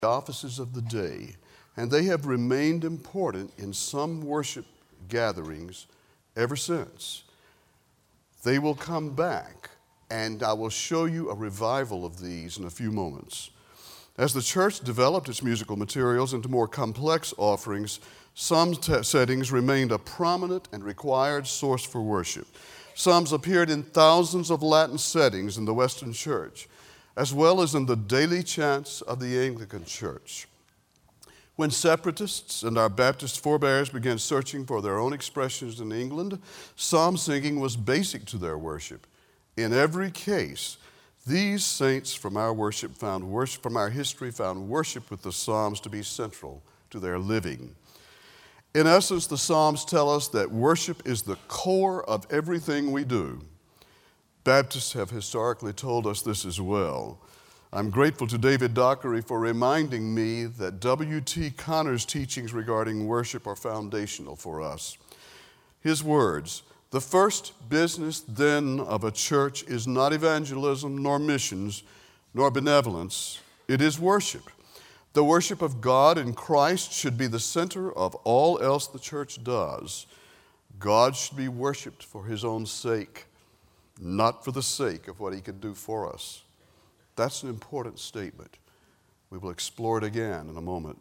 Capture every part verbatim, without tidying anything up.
offices of the day, and they have remained important in some worship gatherings ever since. They will come back, and I will show you a revival of these in a few moments. As the church developed its musical materials into more complex offerings, some t- settings remained a prominent and required source for worship. Psalms appeared in thousands of Latin settings in the Western Church, as well as in the daily chants of the Anglican Church. When separatists and our Baptist forebears began searching for their own expressions in England, psalm singing was basic to their worship. In every case, these saints from our worship found worship from our history found worship with the Psalms to be central to their living. In essence, the Psalms tell us that worship is the core of everything we do. Baptists have historically told us this as well. I'm grateful to David Dockery for reminding me that W T Connor's teachings regarding worship are foundational for us. His words, "The first business then of a church is not evangelism, nor missions, nor benevolence. It is worship. The worship of God in Christ should be the center of all else the church does. God should be worshiped for his own sake, not for the sake of what he could do for us." That's an important statement. We will explore it again in a moment.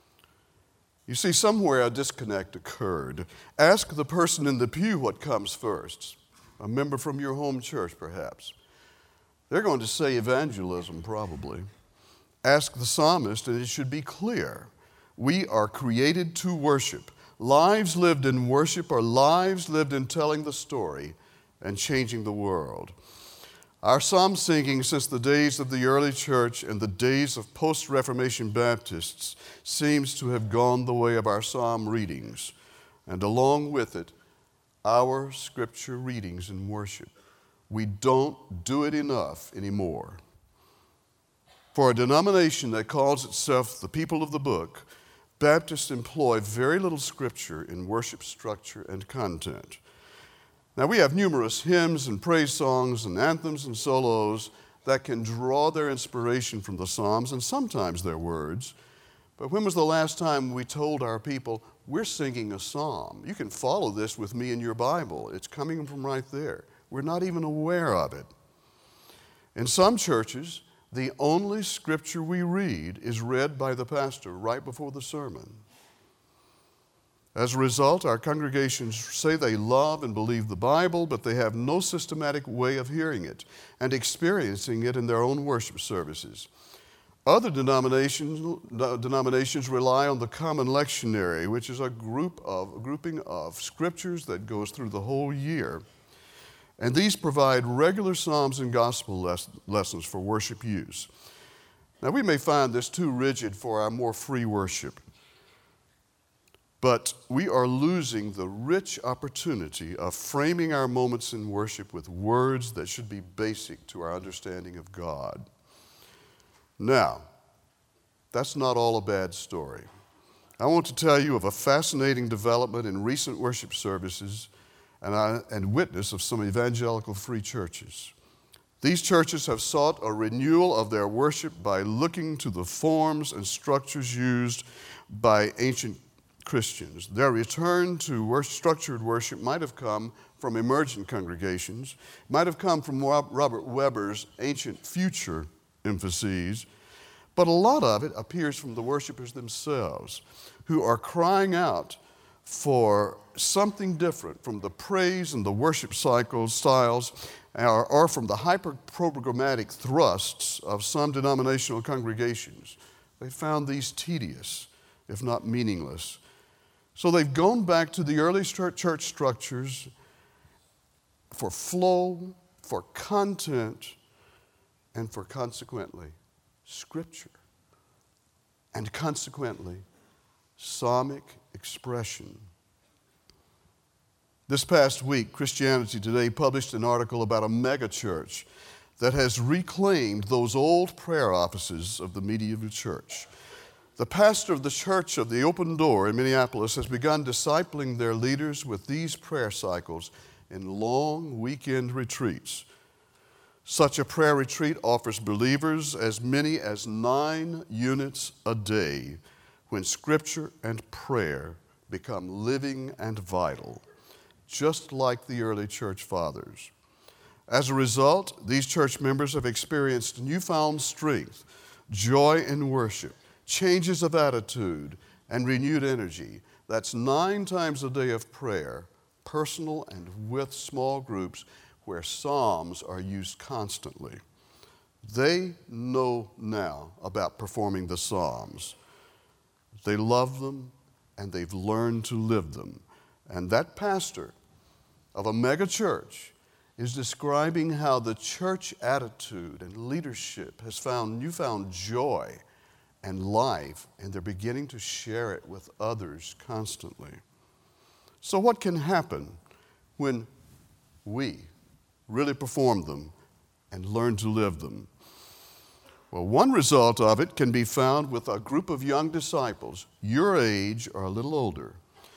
You see, somewhere a disconnect occurred. Ask the person in the pew what comes first. A member from your home church, perhaps. They're going to say evangelism, probably. Ask the psalmist, and it should be clear. We are created to worship. Lives lived in worship are lives lived in telling the story and changing the world. Our psalm singing since the days of the early church and the days of post-Reformation Baptists seems to have gone the way of our psalm readings, and along with it, our scripture readings in worship. We don't do it enough anymore. For a denomination that calls itself the people of the book, Baptists employ very little scripture in worship structure and content. Now, we have numerous hymns and praise songs and anthems and solos that can draw their inspiration from the Psalms and sometimes their words. But when was the last time we told our people, we're singing a psalm? You can follow this with me in your Bible. It's coming from right there. We're not even aware of it. In some churches, the only scripture we read is read by the pastor right before the sermon. As a result, our congregations say they love and believe the Bible, but they have no systematic way of hearing it and experiencing it in their own worship services. Other denominations, denominations rely on the common lectionary, which is a group of a grouping of scriptures that goes through the whole year. And these provide regular psalms and gospel les- lessons for worship use. Now, we may find this too rigid for our more free worship, but we are losing the rich opportunity of framing our moments in worship with words that should be basic to our understanding of God. Now, that's not all a bad story. I want to tell you of a fascinating development in recent worship services and, I, and witness of some evangelical free churches. These churches have sought a renewal of their worship by looking to the forms and structures used by ancient Christians. Their return to worship, structured worship might have come from emergent congregations, might have come from Robert Weber's ancient future emphases, but a lot of it appears from the worshipers themselves, who are crying out for something different from the praise and the worship cycles, styles, or, or from the hyper-programmatic thrusts of some denominational congregations. They found these tedious, if not meaningless. So they've gone back to the early church structures for flow, for content, and for consequently, scripture. And consequently, psalmic expression. This past week, Christianity Today published an article about a megachurch that has reclaimed those old prayer offices of the medieval church. The pastor of the Church of the Open Door in Minneapolis has begun discipling their leaders with these prayer cycles in long weekend retreats. Such a prayer retreat offers believers as many as nine units a day when Scripture and prayer become living and vital, just like the early church fathers. As a result, these church members have experienced newfound strength, joy in worship, changes of attitude, and renewed energy. That's nine times a day of prayer, personal and with small groups, where psalms are used constantly. They know now about performing the psalms. They love them, and they've learned to live them. And that pastor of a mega church is describing how the church attitude and leadership has found newfound joy and life, and they're beginning to share it with others constantly. So what can happen when we really perform them and learn to live them? Well, one result of it can be found with a group of young disciples, your age or a little older,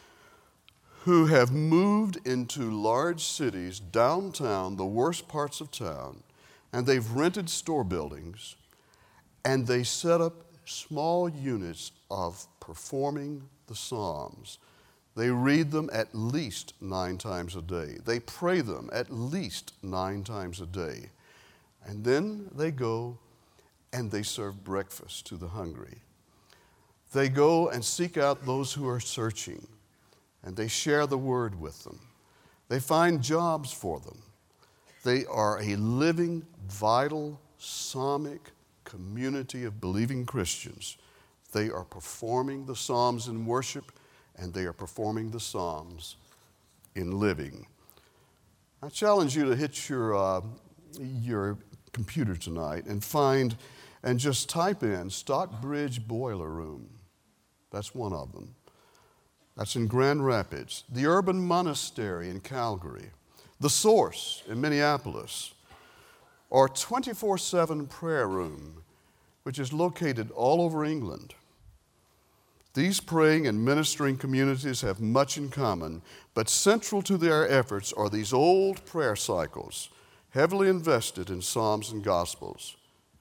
who have moved into large cities, downtown, the worst parts of town, and they've rented store buildings, and they set up small units of performing the Psalms. They read them at least nine times a day. They pray them at least nine times a day. And then they go and they serve breakfast to the hungry. They go and seek out those who are searching, and they share the word with them. They find jobs for them. They are a living, vital, psalmic community of believing Christians. They are performing the Psalms in worship, and they are performing the Psalms in living. I challenge you to hit your, uh, your computer tonight and find and just type in Stockbridge Boiler Room. That's one of them. That's in Grand Rapids. The Urban Monastery in Calgary. The Source in Minneapolis. Or twenty-four seven Prayer Room, which is located all over England. These praying and ministering communities have much in common, but central to their efforts are these old prayer cycles, heavily invested in Psalms and Gospels.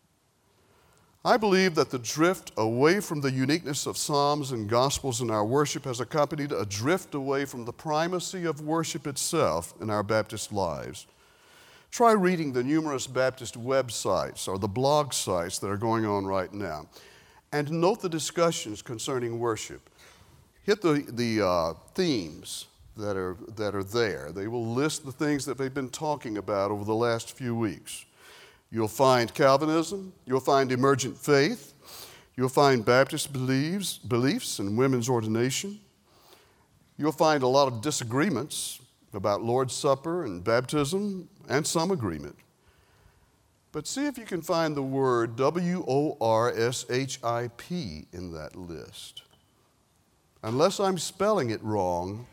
I believe that the drift away from the uniqueness of Psalms and Gospels in our worship has accompanied a drift away from the primacy of worship itself in our Baptist lives. Try reading the numerous Baptist websites or the blog sites that are going on right now, and note the discussions concerning worship. Hit the, the uh, themes that are, that are there. They will list the things that they've been talking about over the last few weeks. You'll find Calvinism, you'll find emergent faith, you'll find Baptist beliefs, beliefs and women's ordination. You'll find a lot of disagreements about Lord's Supper and baptism, and some agreement. But see if you can find the word W O R S H I P in that list. Unless I'm spelling it wrong,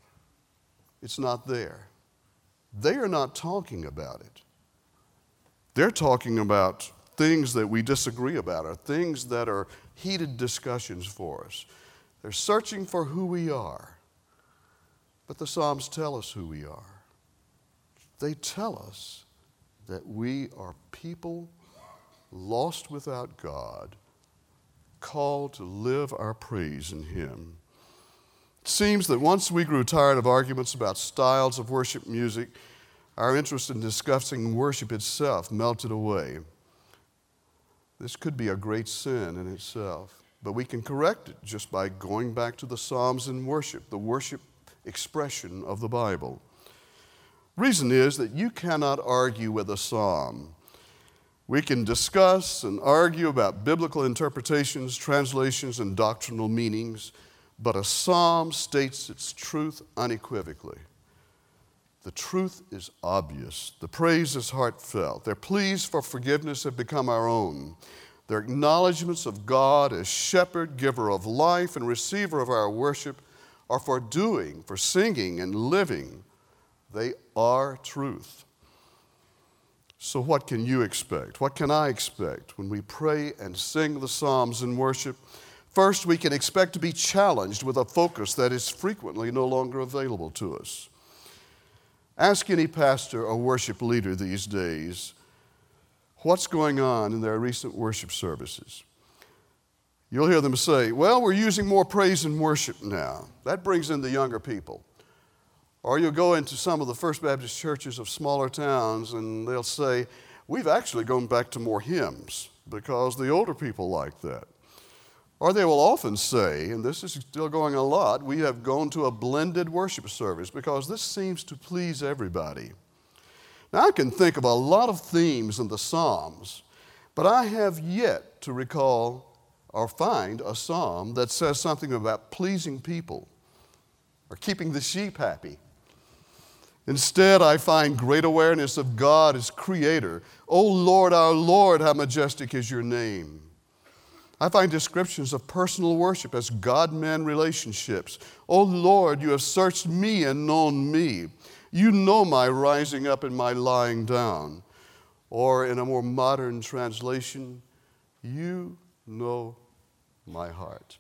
it's not there. They are not talking about it. They're talking about things that we disagree about, or things that are heated discussions for us. They're searching for who we are. But the Psalms tell us who we are. They tell us that we are people lost without God, called to live our praise in Him. It seems that once we grew tired of arguments about styles of worship music, our interest in discussing worship itself melted away. This could be a great sin in itself, but we can correct it just by going back to the Psalms in worship, the worship expression of the Bible. Reason is that you cannot argue with a psalm. We can discuss and argue about biblical interpretations, translations, and doctrinal meanings, but a psalm states its truth unequivocally. The truth is obvious. The praise is heartfelt. Their pleas for forgiveness have become our own. Their acknowledgments of God as shepherd, giver of life, and receiver of our worship are for doing, for singing, and living. They are truth. So what can you expect? What can I expect when we pray and sing the Psalms in worship? First, we can expect to be challenged with a focus that is frequently no longer available to us. Ask any pastor or worship leader these days, what's going on in their recent worship services. You'll hear them say, well, we're using more praise and worship now. That brings in the younger people. Or you'll go into some of the First Baptist churches of smaller towns and they'll say, we've actually gone back to more hymns because the older people like that. Or they will often say, and this is still going a lot, we have gone to a blended worship service because this seems to please everybody. Now, I can think of a lot of themes in the Psalms, but I have yet to recall or find a psalm that says something about pleasing people or keeping the sheep happy. Instead, I find great awareness of God as creator. O Lord, our Lord, how majestic is your name. I find descriptions of personal worship as God-man relationships. O Lord, you have searched me and known me. You know my rising up and my lying down. Or in a more modern translation, you know my heart.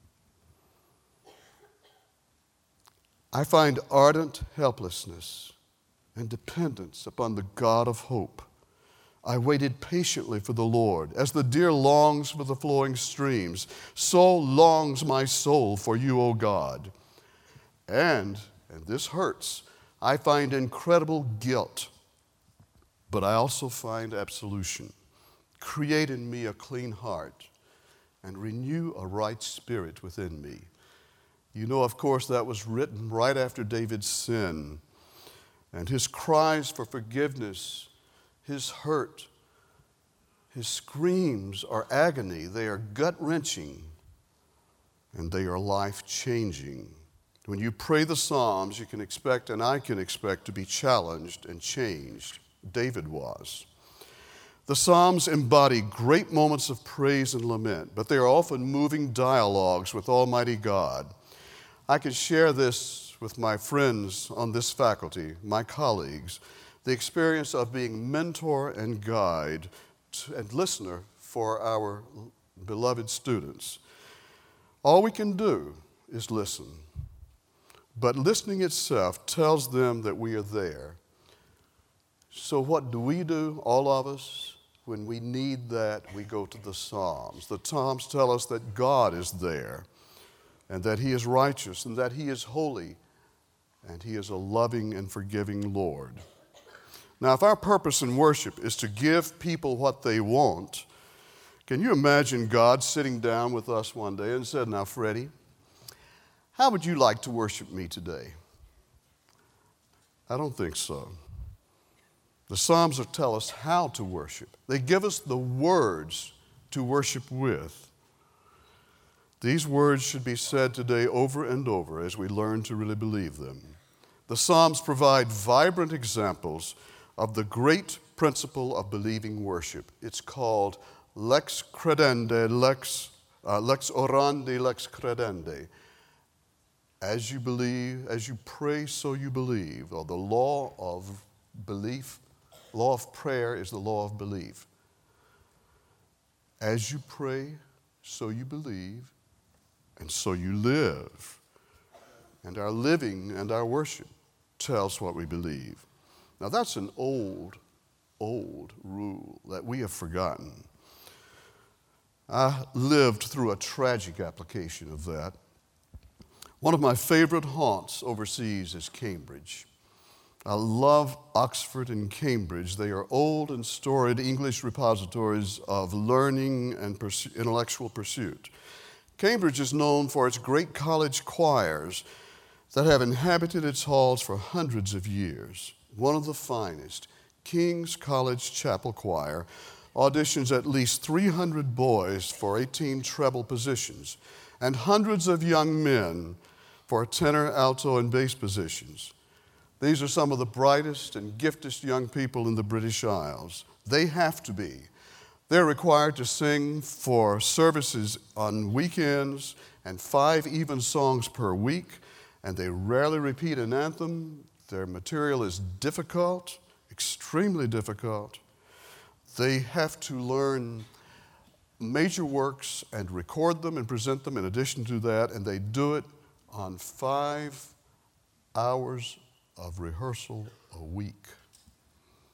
I find ardent helplessness and dependence upon the God of hope. I waited patiently for the Lord. As the deer longs for the flowing streams, so longs my soul for you, O God. And, and this hurts, I find incredible guilt, but I also find absolution. Create in me a clean heart and renew a right spirit within me. You know, of course, that was written right after David's sin and his cries for forgiveness. His hurt, his screams are agony. They are gut-wrenching, and they are life-changing. When you pray the Psalms, you can expect, and I can expect, to be challenged and changed. David was. The Psalms embody great moments of praise and lament, but they are often moving dialogues with Almighty God. I can share this with my friends on this faculty, my colleagues, the experience of being mentor and guide to, and listener for our beloved students. All we can do is listen, but listening itself tells them that we are there. So what do we do, all of us? When we need that, we go to the Psalms. The Psalms tell us that God is there and that He is righteous and that He is holy and He is a loving and forgiving Lord. Now, if our purpose in worship is to give people what they want, can you imagine God sitting down with us one day and said, now, Freddie, how would you like to worship me today? I don't think so. The Psalms tell us how to worship. They give us the words to worship with. These words should be said today over and over as we learn to really believe them. The Psalms provide vibrant examples of the great principle of believing worship. It's called lex credende, lex, uh, lex orandi, lex credende. As you believe, as you pray, so you believe. Or the law of belief, law of prayer is the law of belief. As you pray, so you believe, and so you live. And our living and our worship tells what we believe. Now, that's an old, old rule that we have forgotten. I lived through a tragic application of that. One of my favorite haunts overseas is Cambridge. I love Oxford and Cambridge. They are old and storied English repositories of learning and pursu- intellectual pursuit. Cambridge is known for its great college choirs that have inhabited its halls for hundreds of years. One of the finest, King's College Chapel Choir, auditions at least three hundred boys for eighteen treble positions and hundreds of young men for tenor, alto, and bass positions. These are some of the brightest and giftest young people in the British Isles. They have to be. They're required to sing for services on weekends and five even songs per week, and they rarely repeat an anthem. Their material is difficult, extremely difficult. They have to learn major works and record them and present them in addition to that, and they do it on five hours of rehearsal a week.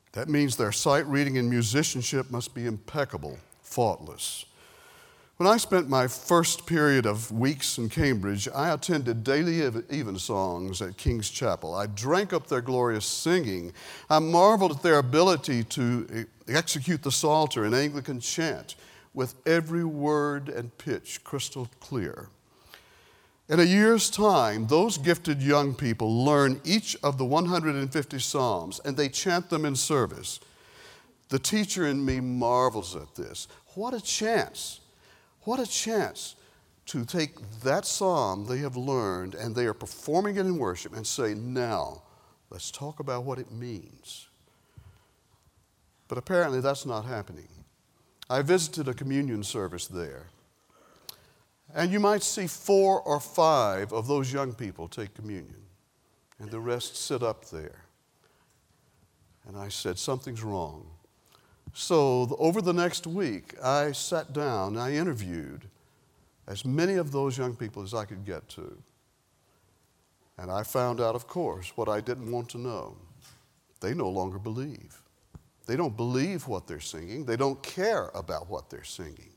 That means their sight reading and musicianship must be impeccable, faultless. When I spent my first period of weeks in Cambridge, I attended daily evensongs at King's Chapel. I drank up their glorious singing. I marveled at their ability to execute the Psalter and Anglican chant with every word and pitch crystal clear. In a year's time, those gifted young people learn each of the one hundred fifty Psalms, and they chant them in service. The teacher in me marvels at this. What a chance! What a chance to take that psalm they have learned and they are performing it in worship and say, now, let's talk about what it means. But apparently that's not happening. I visited a communion service there, and you might see four or five of those young people take communion, and the rest sit up there. And I said, something's wrong. So over the next week, I sat down and I interviewed as many of those young people as I could get to. And I found out, of course, what I didn't want to know. They no longer believe. They don't believe what they're singing. They don't care about what they're singing.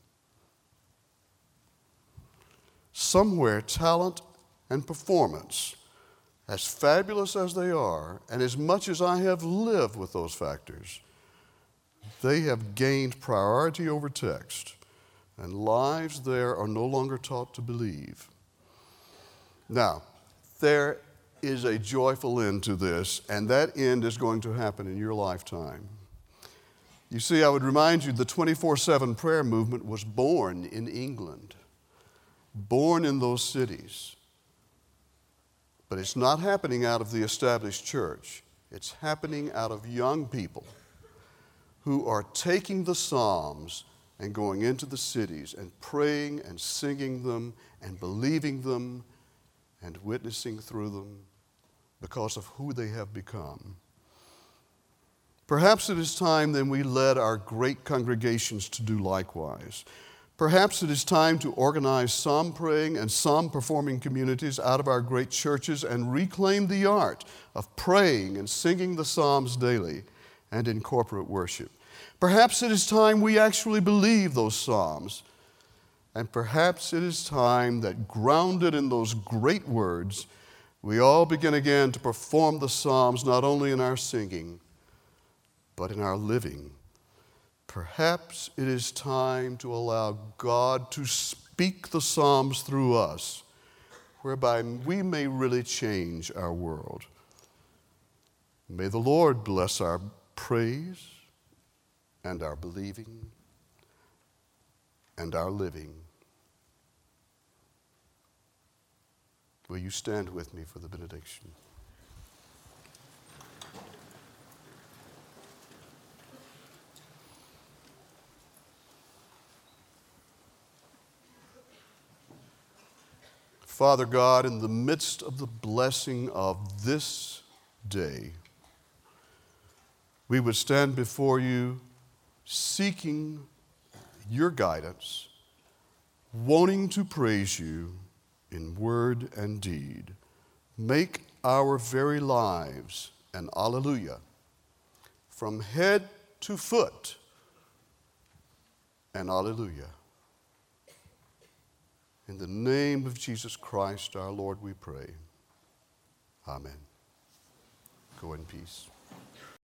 Somewhere, talent and performance, as fabulous as they are, and as much as I have lived with those factors, they have gained priority over text, and lives there are no longer taught to believe. Now, there is a joyful end to this, and that end is going to happen in your lifetime. You see, I would remind you the twenty-four seven prayer movement was born in England, born in those cities. But it's not happening out of the established church. It's happening out of young people who are taking the Psalms and going into the cities and praying and singing them and believing them and witnessing through them because of who they have become. Perhaps it is time then we led our great congregations to do likewise. Perhaps it is time to organize psalm praying and psalm performing communities out of our great churches and reclaim the art of praying and singing the Psalms daily and in corporate worship. Perhaps it is time we actually believe those Psalms. And perhaps it is time that, grounded in those great words, we all begin again to perform the Psalms not only in our singing, but in our living. Perhaps it is time to allow God to speak the Psalms through us, whereby we may really change our world. May the Lord bless our praise and our believing and our living. Will you stand with me for the benediction? Father God, in the midst of the blessing of this day, we would stand before you seeking your guidance, wanting to praise you in word and deed. Make our very lives an alleluia, from head to foot, an alleluia. In the name of Jesus Christ, our Lord, we pray. Amen. Go in peace.